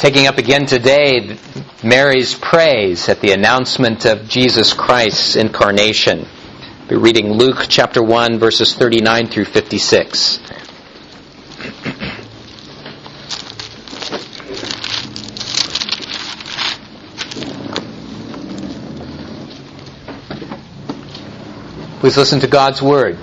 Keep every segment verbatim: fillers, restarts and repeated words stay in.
Taking up again today Mary's praise at the announcement of Jesus Christ's incarnation. We're reading Luke chapter one, verses thirty-nine through fifty-six. Please listen to God's word.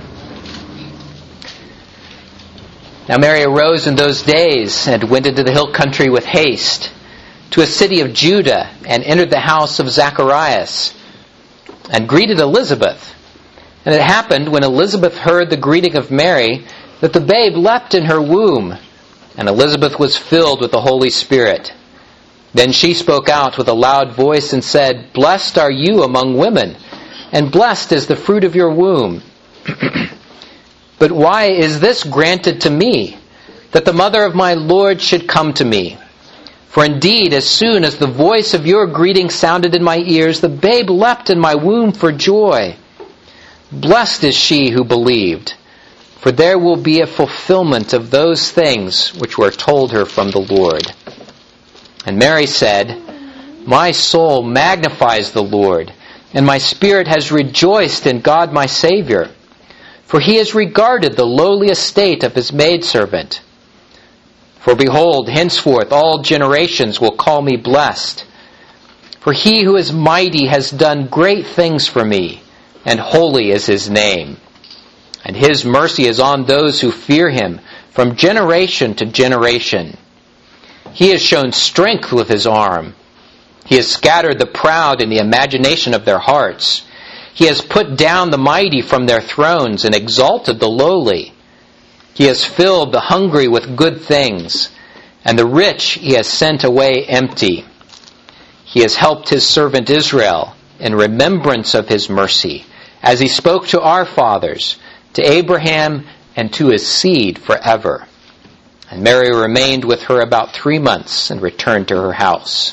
Now Mary arose in those days and went into the hill country with haste to a city of Judah and entered the house of Zacharias and greeted Elizabeth. And it happened when Elizabeth heard the greeting of Mary that the babe leapt in her womb, and Elizabeth was filled with the Holy Spirit. Then she spoke out with a loud voice and said, "Blessed are you among women, and blessed is the fruit of your womb. But why is this granted to me, that the mother of my Lord should come to me? For indeed, as soon as the voice of your greeting sounded in my ears, the babe leapt in my womb for joy. Blessed is she who believed, for there will be a fulfillment of those things which were told her from the Lord." And Mary said, "My soul magnifies the Lord, and my spirit has rejoiced in God my Savior. For he has regarded the lowly estate of his maidservant. For behold, henceforth all generations will call me blessed. For he who is mighty has done great things for me, and holy is his name. And his mercy is on those who fear him from generation to generation. He has shown strength with his arm. He has scattered the proud in the imagination of their hearts. He has put down the mighty from their thrones and exalted the lowly. He has filled the hungry with good things, and the rich he has sent away empty. He has helped his servant Israel in remembrance of his mercy, as he spoke to our fathers, to Abraham, and to his seed forever." And Mary remained with her about three months and returned to her house.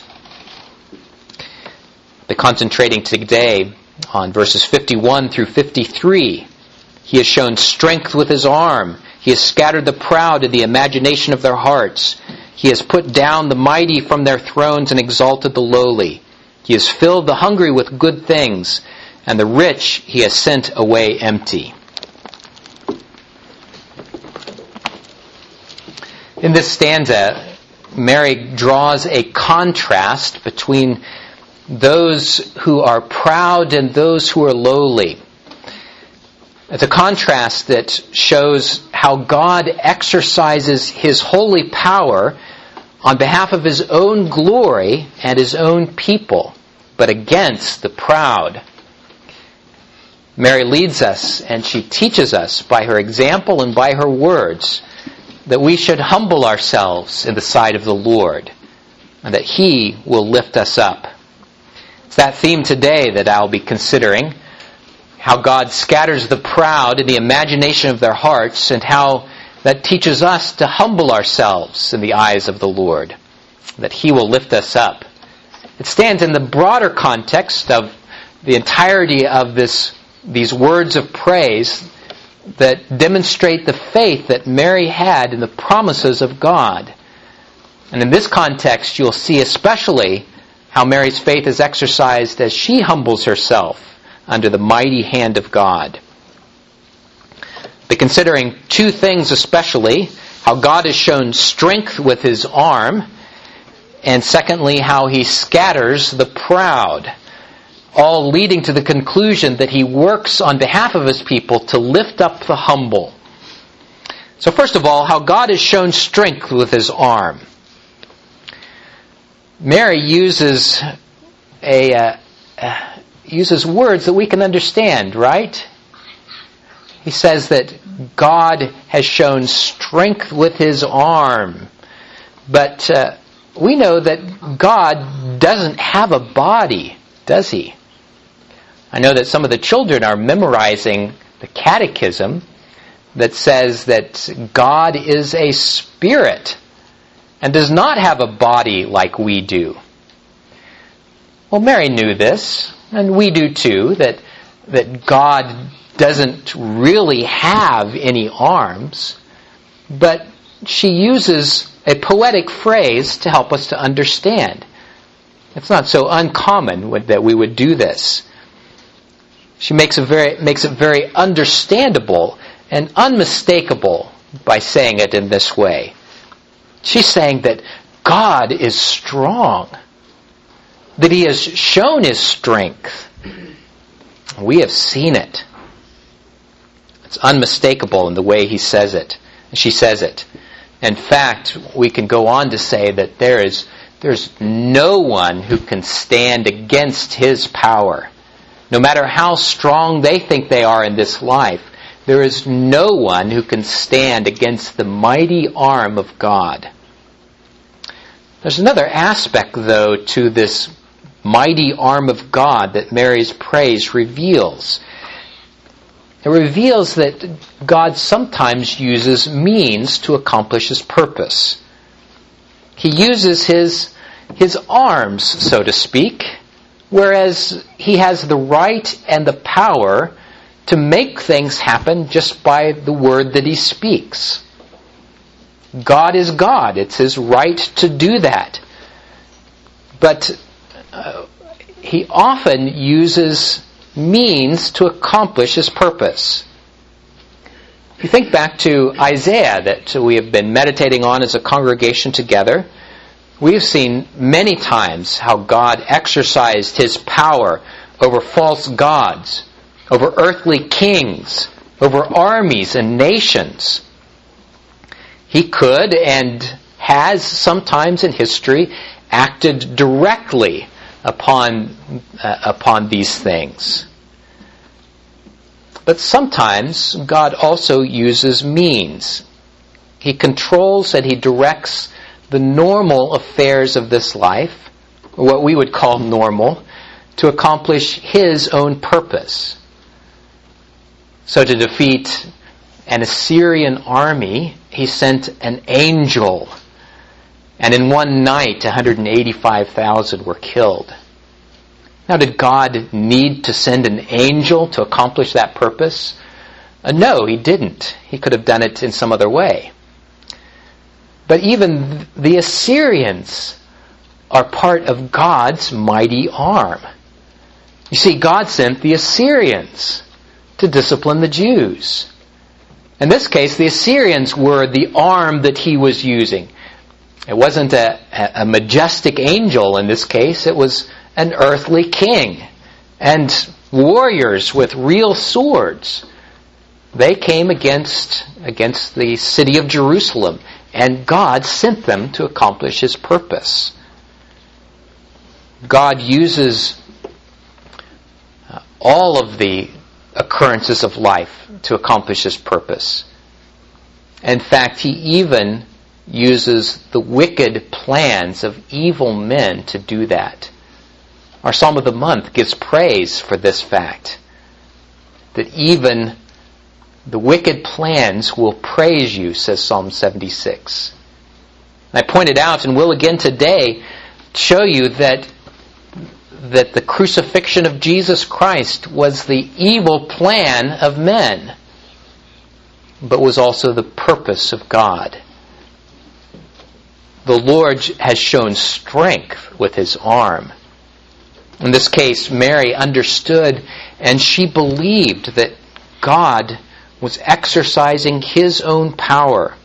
Be concentrating today on verses fifty-one through fifty-three. He has shown strength with his arm. He has scattered the proud in the imagination of their hearts. He has put down the mighty from their thrones and exalted the lowly. He has filled the hungry with good things, and the rich he has sent away empty. In this stanza, Mary draws a contrast between those who are proud and those who are lowly. It's a contrast that shows how God exercises his holy power on behalf of his own glory and his own people, but against the proud. Mary leads us and she teaches us by her example and by her words that we should humble ourselves in the sight of the Lord and that he will lift us up. It's that theme today that I'll be considering, how God scatters the proud in the imagination of their hearts and how that teaches us to humble ourselves in the eyes of the Lord, that he will lift us up. It stands in the broader context of the entirety of this, these words of praise that demonstrate the faith that Mary had in the promises of God. And in this context, you'll see especially how Mary's faith is exercised as she humbles herself under the mighty hand of God. But considering two things especially, how God has shown strength with his arm, and secondly, how he scatters the proud, all leading to the conclusion that he works on behalf of his people to lift up the humble. So first of all, how God has shown strength with his arm. Mary uses a uh, uh, uses words that we can understand, right? He says that God has shown strength with his arm. But uh, we know that God doesn't have a body, does he? I know that some of the children are memorizing the catechism that says that God is a spirit and does not have a body like we do. Well, Mary knew this, and we do too, that, that God doesn't really have any arms, but she uses a poetic phrase to help us to understand. It's not so uncommon that we would do this. She makes it very, makes it very understandable and unmistakable by saying it in this way. She's saying that God is strong, that He has shown His strength. We have seen it. It's unmistakable in the way he says it. She says it. In fact, we can go on to say that there is there's no one who can stand against His power. No matter how strong they think they are in this life, there is no one who can stand against the mighty arm of God. There's another aspect, though, to this mighty arm of God that Mary's praise reveals. It reveals that God sometimes uses means to accomplish His purpose. He uses His, His arms, so to speak, whereas He has the right and the power to make things happen just by the word that He speaks. God is God. It's His right to do that. But uh, He often uses means to accomplish His purpose. If you think back to Isaiah that we have been meditating on as a congregation together, we've seen many times how God exercised His power over false gods, over earthly kings, over armies and nations. He could and has sometimes in history acted directly upon uh, upon these things. But sometimes God also uses means. He controls and He directs the normal affairs of this life, or what we would call normal, to accomplish His own purpose. So to defeat an Assyrian army, He sent an angel. And in one night, one hundred eighty-five thousand were killed. Now, did God need to send an angel to accomplish that purpose? Uh, no, He didn't. He could have done it in some other way. But even the Assyrians are part of God's mighty arm. You see, God sent the Assyrians to discipline the Jews. In this case, the Assyrians were the arm that He was using. It wasn't a, a majestic angel in this case. It was an earthly king and warriors with real swords. They came against, against the city of Jerusalem, and God sent them to accomplish His purpose. God uses all of the occurrences of life to accomplish His purpose. In fact, He even uses the wicked plans of evil men to do that. Our Psalm of the Month gives praise for this fact, that even the wicked plans will praise You, says Psalm seventy-six. And I pointed out, and will again today, show you that that the crucifixion of Jesus Christ was the evil plan of men, but was also the purpose of God. The Lord has shown strength with His arm. In this case, Mary understood and she believed that God was exercising His own power.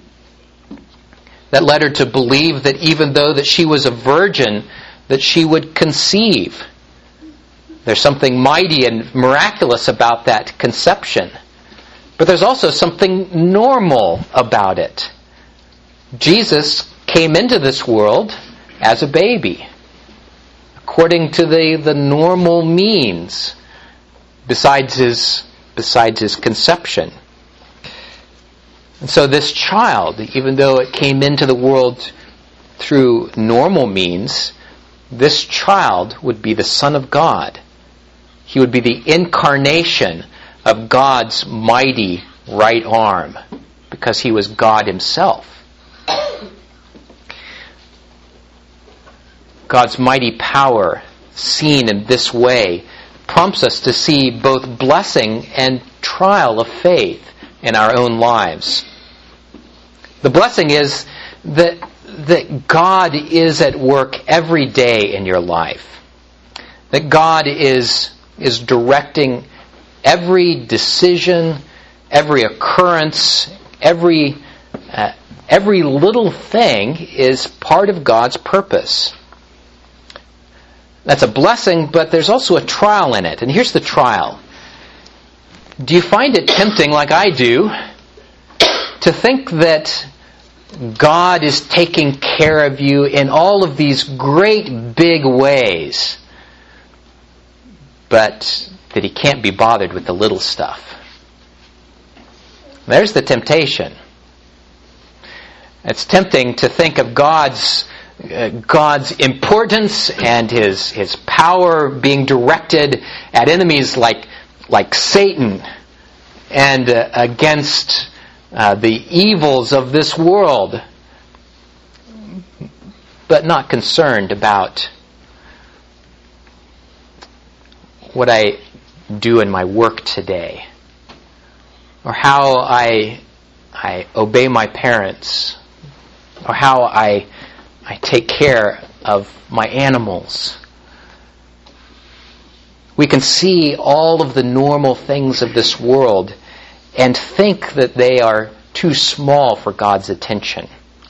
That led her to believe that even though that she was a virgin, that she would conceive. There's something mighty and miraculous about that conception. But there's also something normal about it. Jesus came into this world as a baby, according to the, the normal means, besides his, besides his conception. And so this child, even though it came into the world through normal means, this child would be the Son of God. He would be the incarnation of God's mighty right arm, because He was God Himself. God's mighty power, seen in this way, prompts us to see both blessing and trial of faith in our own lives. The blessing is that, that God is at work every day in your life. That God is, is directing every decision, every occurrence, every, uh, every little thing is part of God's purpose. That's a blessing, but there's also a trial in it. And here's the trial. Do you find it tempting, like I do, to think that God is taking care of you in all of these great big ways, but that He can't be bothered with the little stuff? There's the temptation. It's tempting to think of God's uh, God's importance and His His power being directed at enemies like like Satan and uh, against uh, the evils of this world, but not concerned about what I do in my work today, or how I I obey my parents, or how I I take care of my animals. We can see all of the normal things of this world and think that they are too small for God's attention.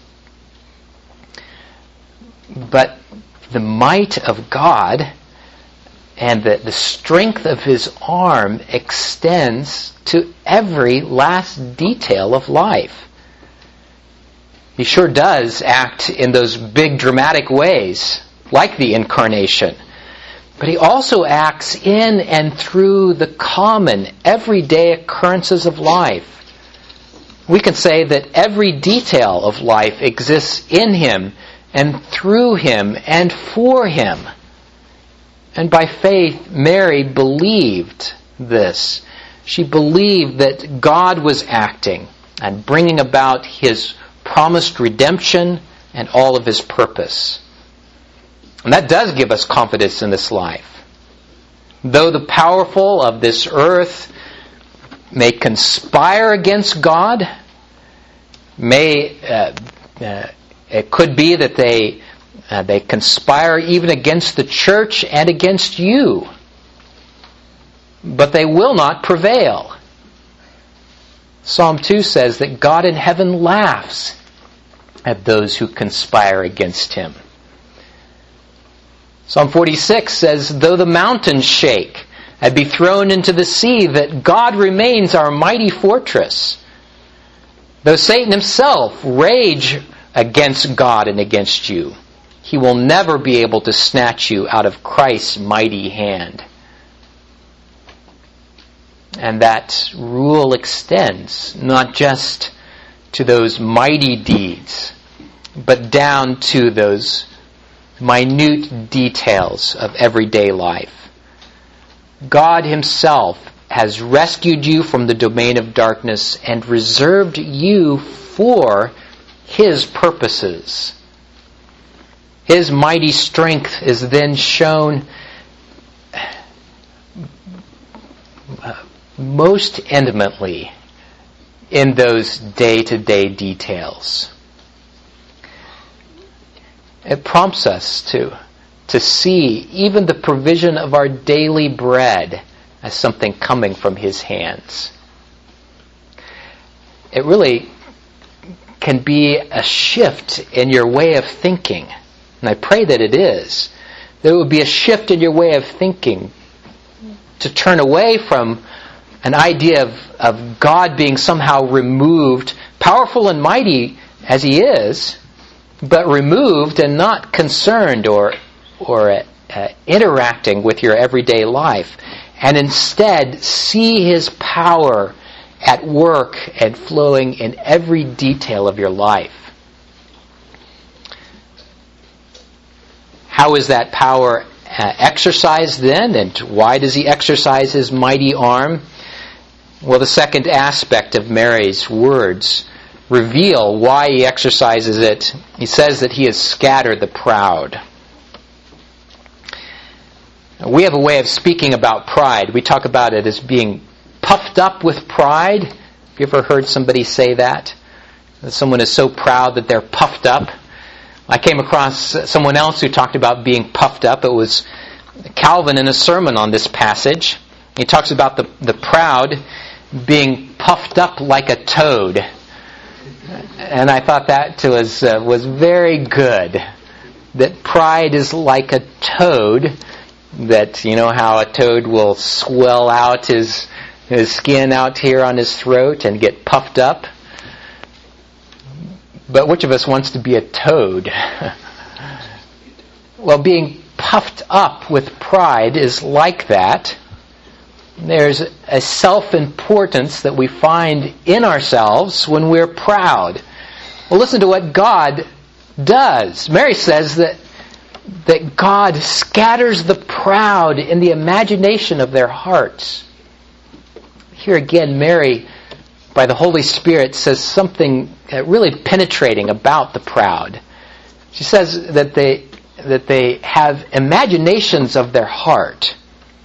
But the might of God and the, the strength of His arm extends to every last detail of life. He sure does act in those big dramatic ways, like the incarnation. But He also acts in and through the common, everyday occurrences of life. We can say that every detail of life exists in Him and through Him and for Him. And by faith, Mary believed this. She believed that God was acting and bringing about His promised redemption and all of His purpose. And that does give us confidence in this life. Though the powerful of this earth may conspire against God, may uh, uh, it could be that they uh, they conspire even against the church and against you, but they will not prevail. Psalm two says that God in heaven laughs at those who conspire against Him. Psalm forty-six says, though the mountains shake and be thrown into the sea, that God remains our mighty fortress. Though Satan himself rage against God and against you, he will never be able to snatch you out of Christ's mighty hand. And that rule extends not just to those mighty deeds, but down to those minute details of everyday life. God Himself has rescued you from the domain of darkness and reserved you for His purposes. His mighty strength is then shown most intimately in those day-to-day details. It prompts us to, to see even the provision of our daily bread as something coming from His hands. It really can be a shift in your way of thinking, and I pray that it is. There will be a shift in your way of thinking to turn away from an idea of, of God being somehow removed, powerful and mighty as He is, but removed and not concerned or or uh, interacting with your everyday life, and instead see His power at work and flowing in every detail of your life. How is that power uh, exercised then, and why does He exercise His mighty arm? Well, the second aspect of Mary's words reveal why He exercises it. He says that He has scattered the proud. We have a way of speaking about pride. We talk about it as being puffed up with pride. Have you ever heard somebody say that? that someone is so proud that they're puffed up. I came across someone else who talked about being puffed up. It was Calvin in a sermon on this passage. He talks about the, the proud being puffed up like a toad. And I thought that was, uh, was very good. That pride is like a toad. That, you know how a toad will swell out his, his skin out here on his throat and get puffed up. But which of us wants to be a toad? Well, being puffed up with pride is like that. There's a self-importance that we find in ourselves when we're proud. Well, listen to what God does. Mary says that, that God scatters the proud in the imagination of their hearts. Here again, Mary, by the Holy Spirit, says something really penetrating about the proud. She says that they that they have imaginations of their heart.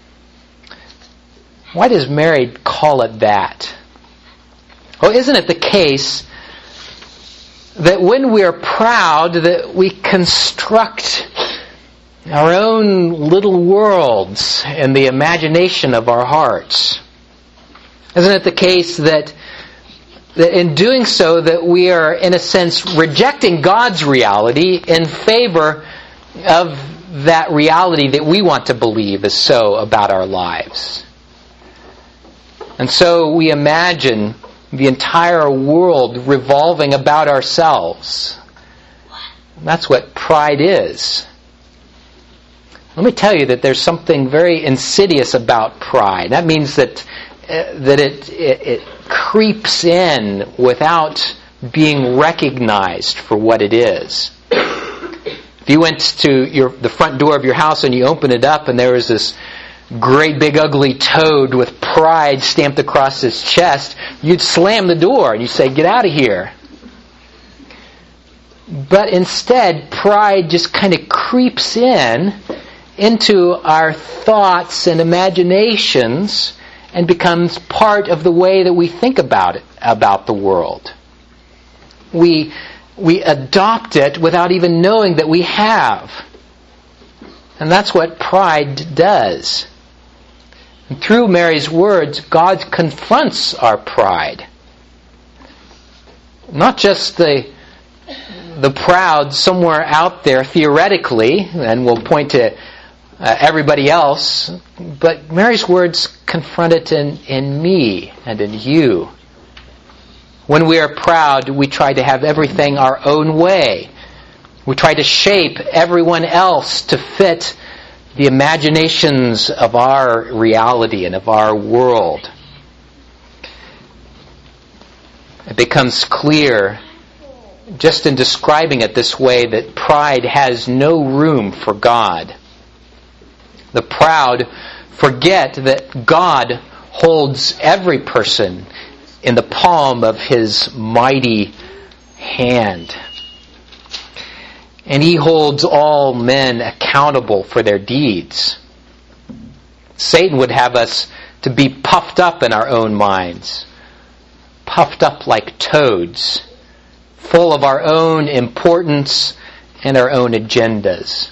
Why does Mary call it that? Well, isn't it the case that when we are proud, that we construct our own little worlds in the imagination of our hearts? Isn't it the case that that in doing so that we are, in a sense, rejecting God's reality in favor of that reality that we want to believe is so about our lives? And so we imagine the entire world revolving about ourselves. That's what pride is. Let me tell you that there's something very insidious about pride. That means that uh, that it, it it creeps in without being recognized for what it is. If you went to your the front door of your house and you opened it up and there was this great big ugly toad with pride stamped across his chest, you'd slam the door and you'd say, "Get out of here." But instead, pride just kind of creeps in into our thoughts and imaginations and becomes part of the way that we think about it, about the world. We we adopt it without even knowing that we have. And that's what pride does. And through Mary's words, God confronts our pride. Not just the the proud somewhere out there theoretically, and we'll point to uh, everybody else, but Mary's words confront it in, in me and in you. When we are proud, we try to have everything our own way. We try to shape everyone else to fit the imaginations of our reality and of our world. It becomes clear, just in describing it this way, that pride has no room for God. The proud forget that God holds every person in the palm of His mighty hand. And He holds all men accountable for their deeds. Satan would have us to be puffed up in our own minds, puffed up like toads, full of our own importance and our own agendas.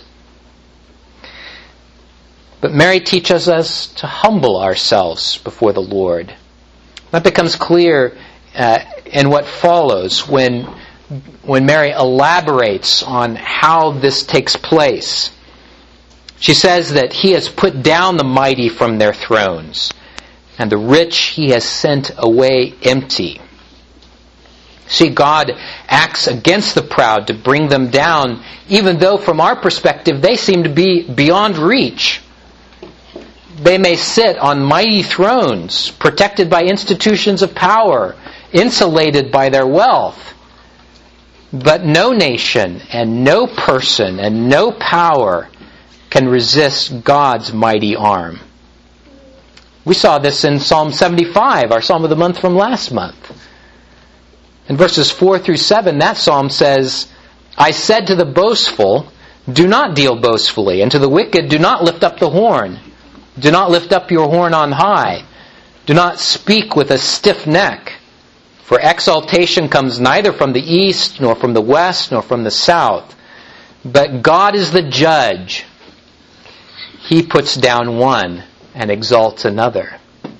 But Mary teaches us to humble ourselves before the Lord. That becomes clear uh, in what follows when, when Mary elaborates on how this takes place. She says that He has put down the mighty from their thrones, and the rich He has sent away empty. See, God acts against the proud to bring them down, even though from our perspective they seem to be beyond reach. They may sit on mighty thrones, protected by institutions of power, insulated by their wealth. But no nation and no person and no power can resist God's mighty arm. We saw this in Psalm seventy-five, our Psalm of the month from last month. In verses four through seven, that psalm says, "I said to the boastful, do not deal boastfully, and to the wicked, do not lift up the horn. Do not lift up your horn on high. Do not speak with a stiff neck. For exaltation comes neither from the east, nor from the west, nor from the south. But God is the judge. He puts down one and exalts another.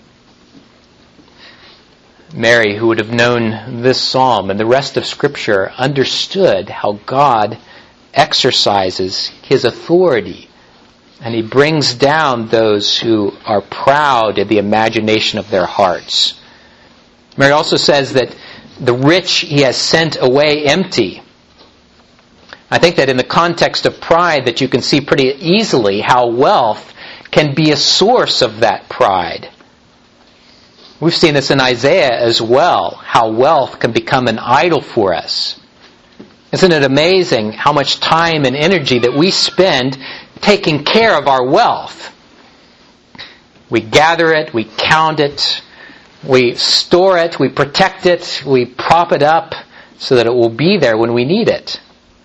Mary, who would have known this psalm and the rest of Scripture, understood how God exercises His authority, and He brings down those who are proud in the imagination of their hearts. Mary also says that the rich He has sent away empty. I think that in the context of pride that you can see pretty easily how wealth can be a source of that pride. We've seen this in Isaiah as well, how wealth can become an idol for us. Isn't it amazing how much time and energy that we spend taking care of our wealth? We gather it, we count it, we store it, we protect it, we prop it up so that it will be there when we need it.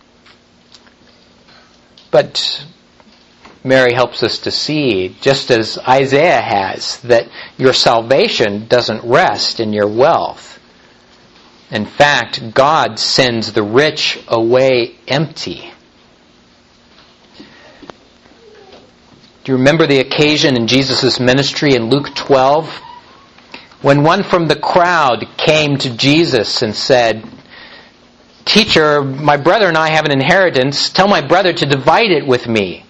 But Mary helps us to see, just as Isaiah has, that your salvation doesn't rest in your wealth. In fact, God sends the rich away empty. Do you remember the occasion in Jesus' ministry in Luke twelve? When one from the crowd came to Jesus and said, "Teacher, my brother and I have an inheritance. Tell my brother to divide it with me."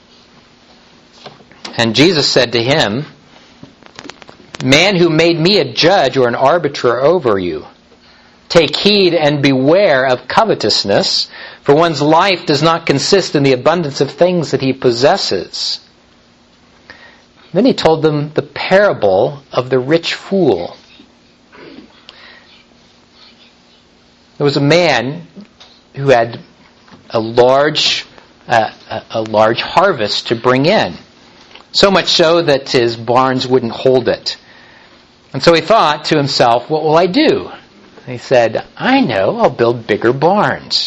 And Jesus said to him, "Man, who made me a judge or an arbiter over you? Take heed and beware of covetousness, for one's life does not consist in the abundance of things that he possesses." Then he told them the parable of the rich fool. There was a man who had a large, uh, a large harvest to bring in. So much so that his barns wouldn't hold it. And so he thought to himself, "What will I do?" And he said, "I know, I'll build bigger barns.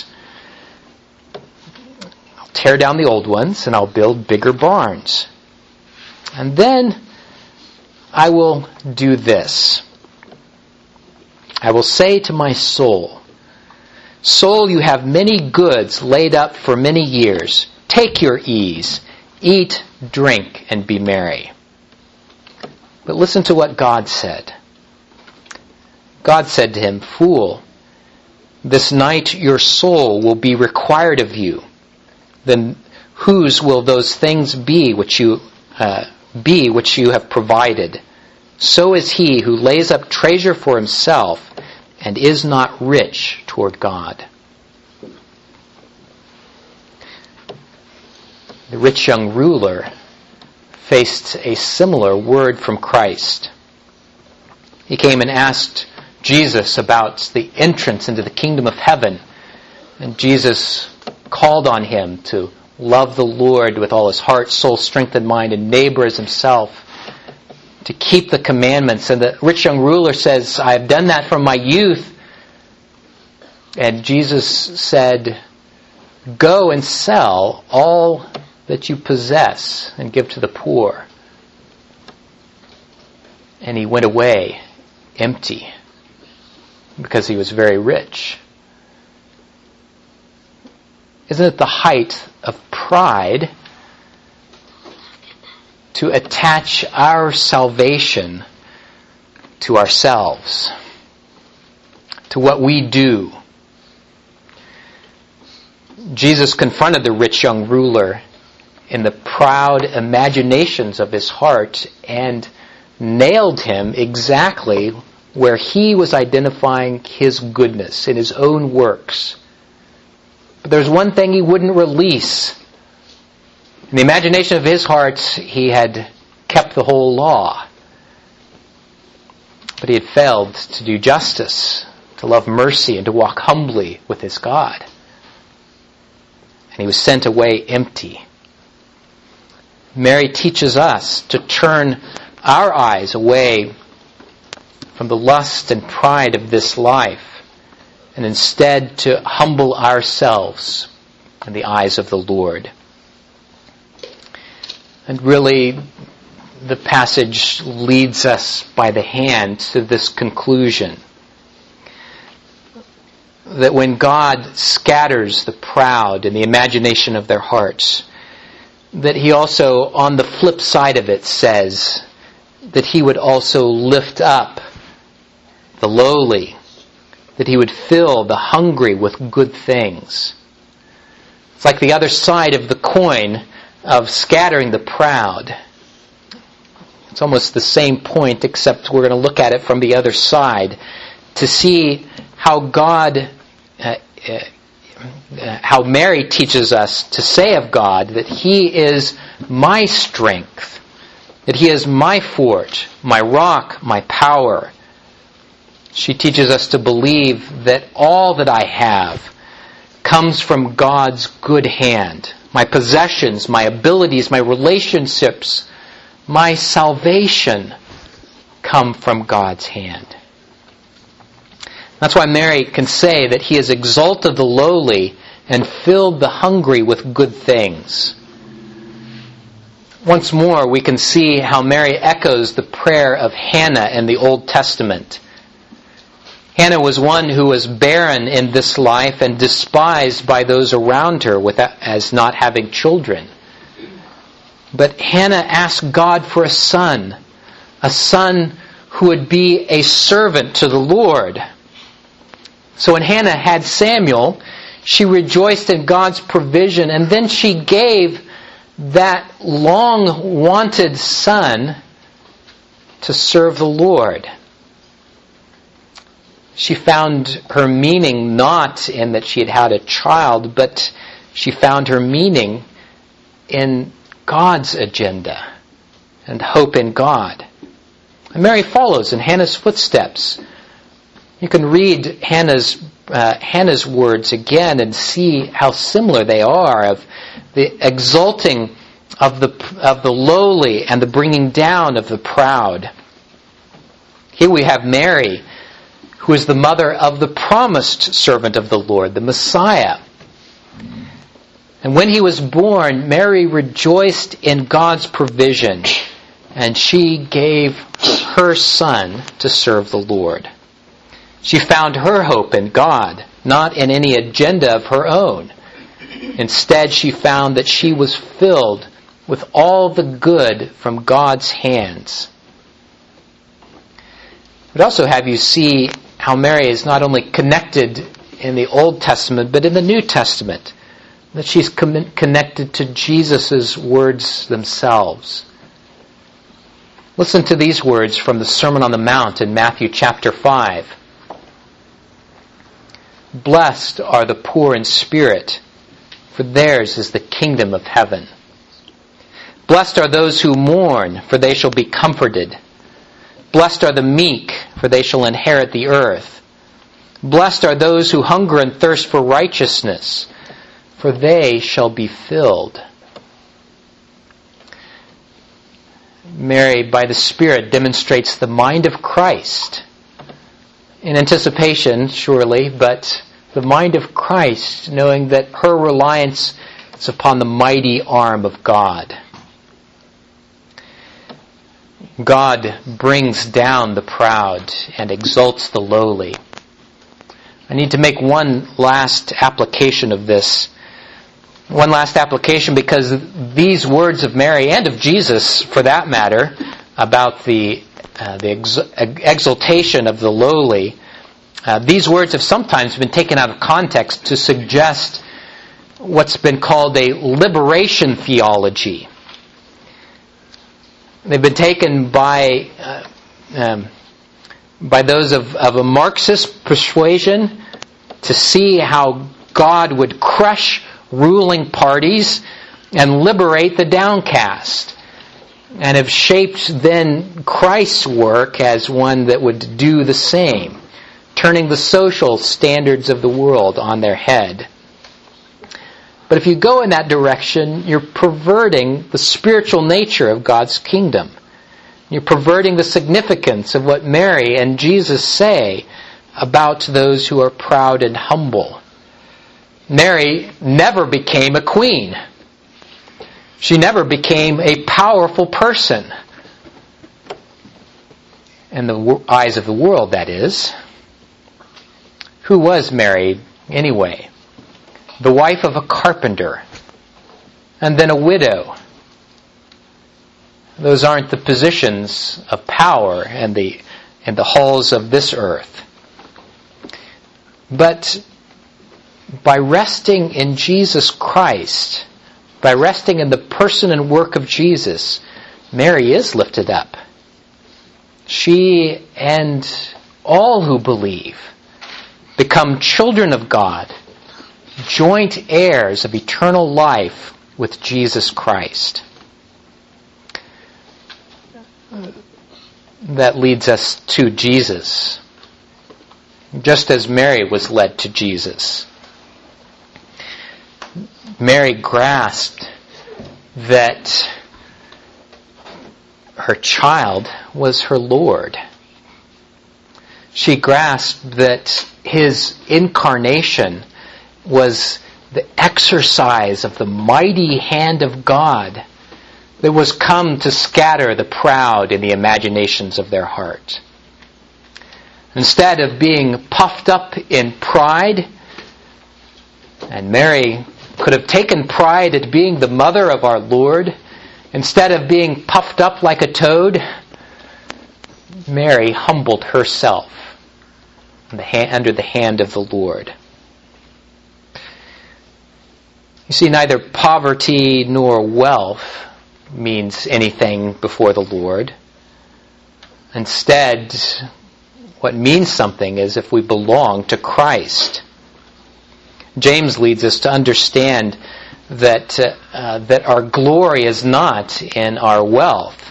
I'll tear down the old ones and I'll build bigger barns. And then I will do this. I will say to my soul, 'Soul, you have many goods laid up for many years. Take your ease. Eat, drink, and be merry.'" But listen to what God said. God said to him, "Fool, this night your soul will be required of you. Then whose will those things be which you uh, be which you have provided? So is he who lays up treasure for himself and is not rich toward God." The rich young ruler faced a similar word from Christ. He came and asked Jesus about the entrance into the kingdom of heaven. And Jesus called on him to love the Lord with all his heart, soul, strength, and mind, and neighbor as himself, to keep the commandments. And the rich young ruler says, "I have done that from my youth." And Jesus said, "Go and sell all that you possess and give to the poor." And he went away empty because he was very rich. Isn't it the height of pride to attach our salvation to ourselves, to what we do? Jesus confronted the rich young ruler in the proud imaginations of his heart and nailed him exactly where he was identifying his goodness in his own works. But there's one thing he wouldn't release. In the imagination of his heart, he had kept the whole law. But he had failed to do justice, to love mercy, and to walk humbly with his God. And he was sent away empty. Mary teaches us to turn our eyes away from the lust and pride of this life, and instead to humble ourselves in the eyes of the Lord. And really, the passage leads us by the hand to this conclusion. that when God scatters the proud in the imagination of their hearts, that He also, on the flip side of it, says that He would also lift up the lowly, that He would fill the hungry with good things. It's like the other side of the coin of scattering the proud. It's almost the same point, except we're going to look at it from the other side to see how God, uh, uh, how Mary teaches us to say of God that He is my strength, that He is my fort, my rock, my power. She teaches us to believe that all that I have comes from God's good hand. My possessions, my abilities, my relationships, my salvation come from God's hand. That's why Mary can say that He has exalted the lowly and filled the hungry with good things. Once more, we can see how Mary echoes the prayer of Hannah in the Old Testament. Hannah was one who was barren in this life and despised by those around her without, as not having children. But Hannah asked God for a son, a son who would be a servant to the Lord. So when Hannah had Samuel, she rejoiced in God's provision, and then she gave that long-wanted son to serve the Lord. She found her meaning not in that she had had a child, but she found her meaning in God's agenda and hope in God. And Mary follows in Hannah's footsteps. You can read Hannah's uh, Hannah's words again and see how similar they are, of the exalting of the of the lowly and the bringing down of the proud. Here we have Mary, who is the mother of the promised servant of the Lord, the Messiah. And when He was born, Mary rejoiced in God's provision, and she gave her son to serve the Lord. She found her hope in God, not in any agenda of her own. Instead, she found that she was filled with all the good from God's hands. But also have you see how Mary is not only connected in the Old Testament, but in the New Testament, that she's com- connected to Jesus' words themselves. Listen to these words from the Sermon on the Mount in Matthew chapter five. Blessed are the poor in spirit, for theirs is the kingdom of heaven. Blessed are those who mourn, for they shall be comforted. Blessed are the meek, for they shall inherit the earth. Blessed are those who hunger and thirst for righteousness, for they shall be filled. Mary, by the Spirit, demonstrates the mind of Christ. In anticipation, surely, but the mind of Christ, knowing that her reliance is upon the mighty arm of God. God brings down the proud and exalts the lowly. I need to make one last application of this. One last application, because these words of Mary, and of Jesus for that matter, about the uh, the ex- exaltation of the lowly, uh, these words have sometimes been taken out of context to suggest what's been called a liberation theology. They've been taken by uh, um, by those of, of a Marxist persuasion to see how God would crush ruling parties and liberate the downcast, and have shaped then Christ's work as one that would do the same, turning the social standards of the world on their head. But if you go in that direction, you're perverting the spiritual nature of God's kingdom. You're perverting the significance of what Mary and Jesus say about those who are proud and humble. Mary never became a queen. She never became a powerful person. In the eyes of the world, that is. Who was Mary anyway? The wife of a carpenter, and then a widow. Those aren't the positions of power and the in the halls of this earth. But by resting in Jesus Christ, by resting in the person and work of Jesus, Mary is lifted up. She and all who believe become children of God, joint heirs of eternal life with Jesus Christ. That leads us to Jesus, just as Mary was led to Jesus. Mary grasped that her child was her Lord. She grasped that his incarnation was the exercise of the mighty hand of God that was come to scatter the proud in the imaginations of their heart. Instead of being puffed up in pride, and Mary could have taken pride at being the mother of our Lord, instead of being puffed up like a toad, Mary humbled herself under the hand of the Lord. You see, neither poverty nor wealth means anything before the Lord. Instead, what means something is if we belong to Christ. James leads us to understand that uh, that our glory is not in our wealth.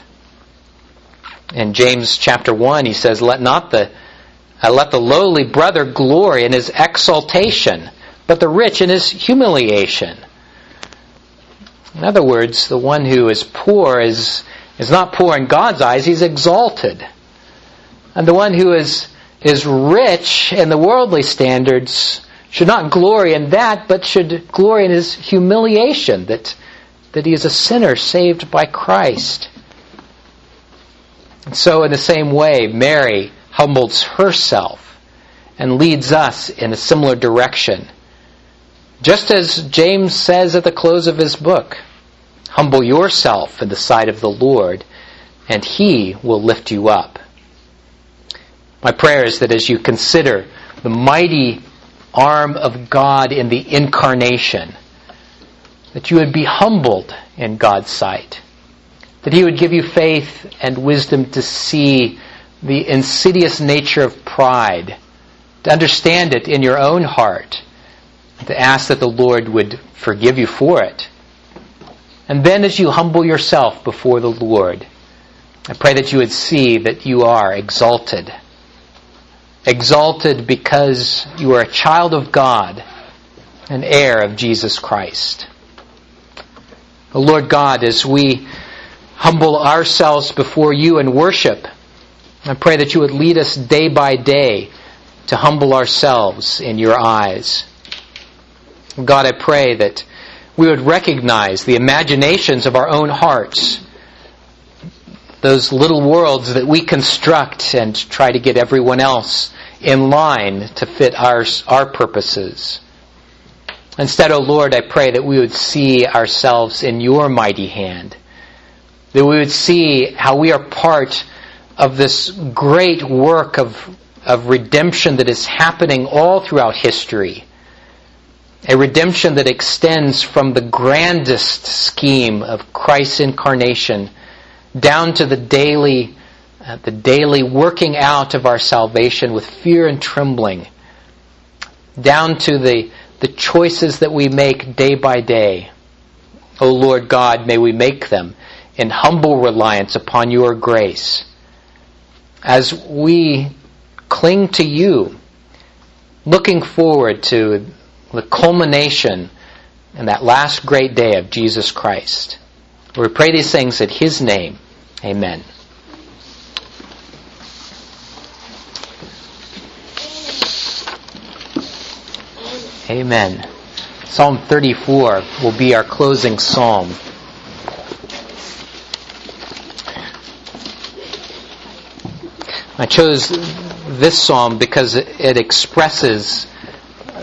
In James chapter one, he says, "Let not the uh, let the lowly brother glory in his exaltation, but the rich in his humiliation." In other words, the one who is poor is is not poor in God's eyes; he's exalted. And the one who is is rich in the worldly standards should not glory in that, but should glory in his humiliation, that, that he is a sinner saved by Christ. And so in the same way, Mary humbles herself and leads us in a similar direction. Just as James says at the close of his book, "Humble yourself in the sight of the Lord, and he will lift you up." My prayer is that as you consider the mighty arm of God in the incarnation, that you would be humbled in God's sight, that he would give you faith and wisdom to see the insidious nature of pride, to understand it in your own heart, to ask that the Lord would forgive you for it. And then as you humble yourself before the Lord, I pray that you would see that you are exalted. Exalted because you are a child of God, an heir of Jesus Christ. O Lord God, as we humble ourselves before you in worship, I pray that you would lead us day by day to humble ourselves in your eyes. God, I pray that we would recognize the imaginations of our own hearts, those little worlds that we construct and try to get everyone else in line to fit our, our purposes. Instead, O Lord, I pray that we would see ourselves in your mighty hand, that we would see how we are part of this great work of, of redemption that is happening all throughout history, a redemption that extends from the grandest scheme of Christ's incarnation down to the daily uh, the daily working out of our salvation with fear and trembling, down to the, the choices that we make day by day. O Lord God, may we make them in humble reliance upon your grace, as we cling to you, looking forward to the culmination in that last great day of Jesus Christ. We pray these things in his name. Amen. Amen. Psalm thirty-four will be our closing psalm. I chose this psalm because it expresses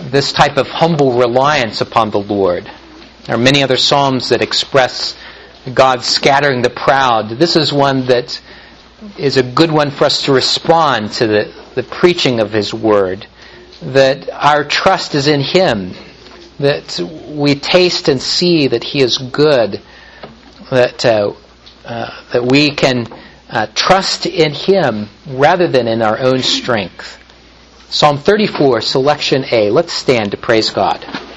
this type of humble reliance upon the Lord. There are many other psalms that express God scattering the proud. This is one that is a good one for us to respond to the, the preaching of His Word. That our trust is in Him. That we taste and see that He is good. That uh, uh, that we can uh, trust in Him rather than in our own strength. Psalm thirty-four, selection A. Let's stand to praise God.